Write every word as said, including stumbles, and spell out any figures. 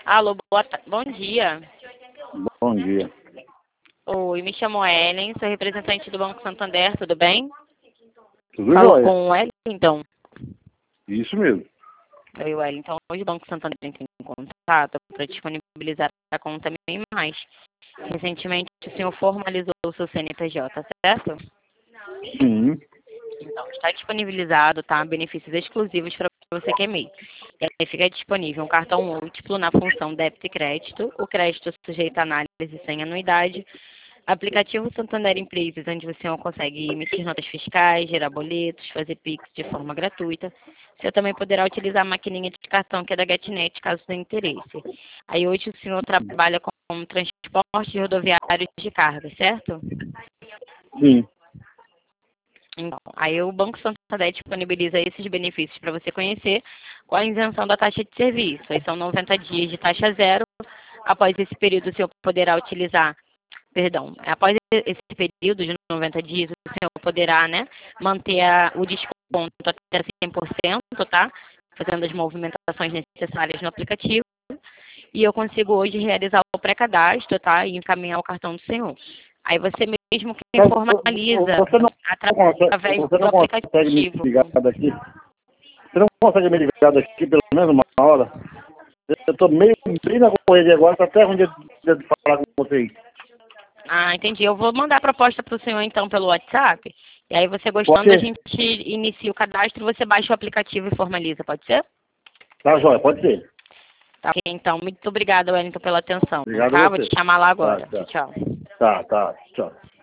Alô, boa ta- bom dia. Bom dia. Oi, me chamo Ellen, sou representante do Banco Santander, tudo bem? Tudo Falo jóia? com o Wellington. Isso mesmo. Oi, Wellington. Hoje o Banco Santander entrou em contato para disponibilizar a conta Bem Mais. Recentemente o senhor formalizou o seu C N P J, certo? Sim. Então, está disponibilizado, tá? Benefícios exclusivos para você que é MEI. E aí fica disponível um cartão múltiplo na função débito e crédito, o crédito sujeito a análise sem anuidade, aplicativo Santander Empresas, onde você consegue emitir notas fiscais, gerar boletos, fazer Pix de forma gratuita. Você também poderá utilizar a maquininha de cartão que é da GetNet, caso tenha interesse. Aí hoje o senhor trabalha com transporte rodoviário de carga, certo? Sim. Então, aí o Banco Santander disponibiliza esses benefícios para você conhecer com a isenção da taxa de serviço. Aí são noventa dias de taxa zero. Após esse período, o senhor poderá utilizar, perdão, após esse período de noventa dias, o senhor poderá, né, manter a, o desconto até cem por cento, tá? Fazendo as movimentações necessárias no aplicativo. E eu consigo hoje realizar o pré-cadastro, tá? E encaminhar o cartão do senhor. Aí você mesmo que formaliza Você não consegue, através você do não consegue me aplicativo. ligar daqui? Você não consegue me ligar daqui pelo menos uma hora? Eu estou meio, meio na correria agora, está até ruim de, de falar com vocês. Ah, entendi. Eu vou mandar a proposta para o senhor, então, pelo WhatsApp. E aí, você Pode gostando, a ser? gente inicia o cadastro, você baixa o aplicativo e formaliza, pode ser? Tá, joia, pode ser. Tá, ok, então. Muito obrigada, Wellington, pela atenção, Obrigado tá? a Vou te você. chamar lá Tá, agora. tá. Tchau, tchau. Tá, tá. Tchau.